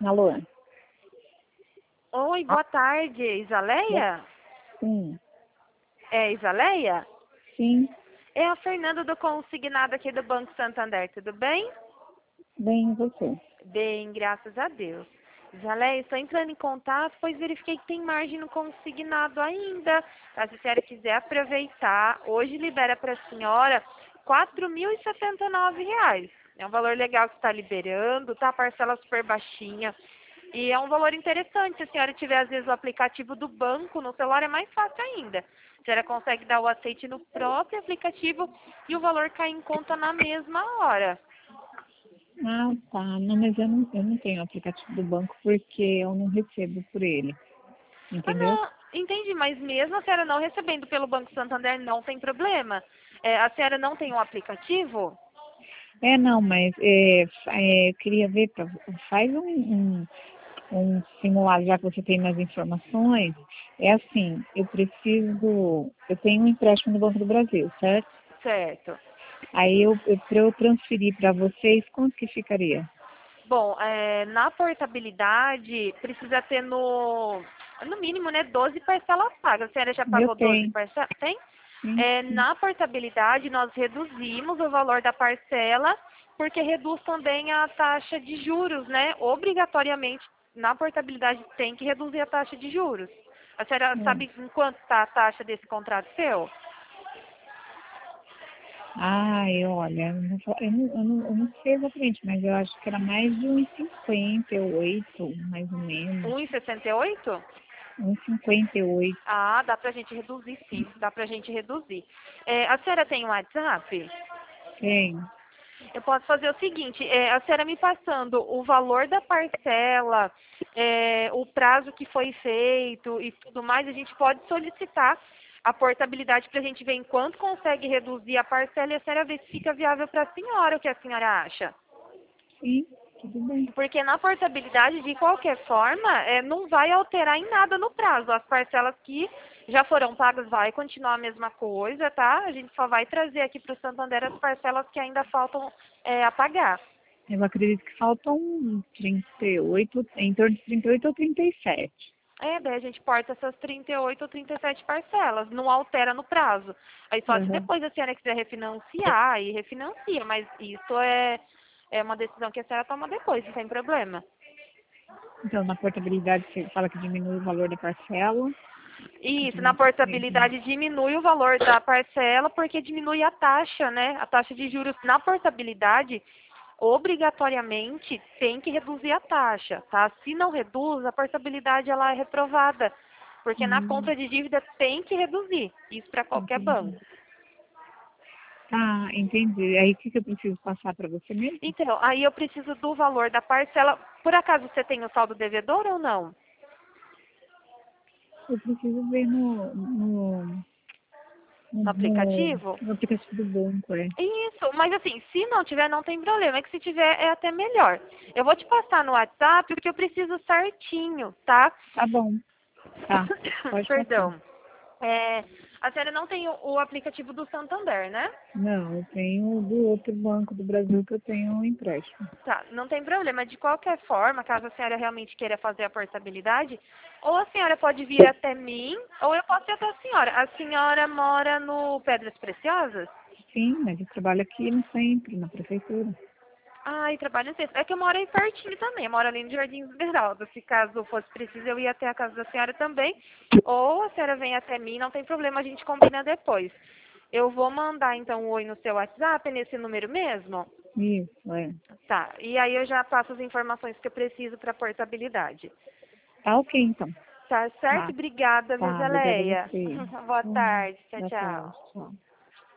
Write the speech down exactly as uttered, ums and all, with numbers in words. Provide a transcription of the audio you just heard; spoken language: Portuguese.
Alô? Oi, Ah, boa tarde, Isaleia? sim, É Isaleia? sim, É a Fernanda do Consignado aqui do Banco Santander, tudo bem? bem e você. Bem, graças a Deus. Isaleia, estou entrando em contato, pois verifiquei que tem margem no consignado ainda. Tá? Se a senhora quiser aproveitar, hoje libera para a senhora quatro mil e setenta e nove reais. É um valor legal que está liberando, tá? Parcela super baixinha. E é um valor interessante, se a senhora tiver, às vezes, o aplicativo do banco no celular, é mais fácil ainda. A senhora consegue dar o aceite no próprio aplicativo e o valor cai em conta na mesma hora. Ah, tá. Não, mas eu não, eu não tenho o aplicativo do banco porque eu não recebo por ele, Ah, entendeu? não, entendi, mas mesmo a senhora não recebendo pelo Banco Santander, não tem problema. É, a senhora não tem o aplicativo? É, não, mas é, fa- é, eu queria ver, pra, faz um, um, um simulado, já que você tem mais informações. É assim, eu preciso, eu tenho um empréstimo no Banco do Brasil, certo? Certo. Aí eu, eu para eu transferir para vocês, quanto que ficaria? Bom, é, na portabilidade, precisa ter no, no mínimo, né, doze parcelas pagas. A senhora já Eu pagou doze tenho, parcelas? Tem? sim, É, sim. na portabilidade, nós reduzimos o valor da parcela, porque reduz também a taxa de juros, né? Obrigatoriamente, na portabilidade, tem que reduzir a taxa de juros. A senhora É. sabe em quanto está a taxa desse contrato seu? Ai, olha, eu não, fa- eu não, eu não, eu não sei exatamente, mas eu acho que era mais de uns cinquenta e oito, mais ou menos. um e sessenta e oito? Uns cinquenta e oito. Ah, dá pra gente reduzir, sim. Dá pra gente reduzir. É, a senhora tem um WhatsApp? Tem. Eu posso fazer o seguinte, é, a senhora me passando o valor da parcela, é, o prazo que foi feito e tudo mais, a gente pode solicitar a portabilidade para a gente ver em quanto consegue reduzir a parcela e a senhora ver se fica viável para a senhora, o que a senhora acha. Sim, tudo bem. Porque na portabilidade, de qualquer forma, é, não vai alterar em nada no prazo. As parcelas que já foram pagas vai continuar a mesma coisa, tá? A gente só vai trazer aqui para o Santander as parcelas que ainda faltam é, a pagar. Eu acredito que faltam trinta e oito, em torno de trinta e oito ou trinta e sete. É, daí a gente porta essas trinta e oito ou trinta e sete parcelas, não altera no prazo. Aí só se Uhum. depois a senhora quiser refinanciar, aí refinancia, mas isso é, é uma decisão que a senhora toma depois, não tem problema. Então, na portabilidade, você fala que diminui o valor da parcela. Isso, na De, de, portabilidade diminui o valor da parcela porque diminui a taxa, né? A taxa de juros na portabilidade, obrigatoriamente, tem que reduzir a taxa, tá? Se não reduz, a portabilidade ela é reprovada, porque na hum, compra de dívida tem que reduzir, isso para qualquer entendi. banco. Tá, entendi. Aí, o que, que eu preciso passar para você mesmo? Então, aí eu preciso do valor da parcela. Por acaso você tem o saldo devedor ou não? Eu preciso ver no, no, no, No no, aplicativo? no aplicativo do banco, é. Isso, mas assim, se não tiver, não tem problema. É que se tiver, é até melhor. Eu vou te passar no WhatsApp porque eu preciso certinho, tá? Tá bom, tá. Pode passar. Perdão. É, a senhora não tem o, o aplicativo do Santander, né? Não, eu tenho do outro banco do Brasil que eu tenho um empréstimo. Tá, não tem problema. De qualquer forma, caso a senhora realmente queira fazer a portabilidade, ou a senhora pode vir até mim, ou eu posso ir até a senhora. A senhora mora no Pedras Preciosas? Sim, mas eu trabalho aqui no centro, na prefeitura. Ai, trabalho no centro. É que eu moro aí pertinho também. Eu moro ali no Jardim Esmeralda. Se caso fosse preciso, eu ia até a casa da senhora também. Ou a senhora vem até mim, não tem problema, a gente combina depois. Eu vou mandar então um oi no seu WhatsApp, nesse número mesmo? Isso, é. Tá. E aí eu já passo as informações que eu preciso para portabilidade. Tá ok, então. Tá certo? Tá, Obrigada, tá. Obrigada a Miseleia. você. Boa Hum, tarde. Tchau, boa tarde. tchau. Tchau.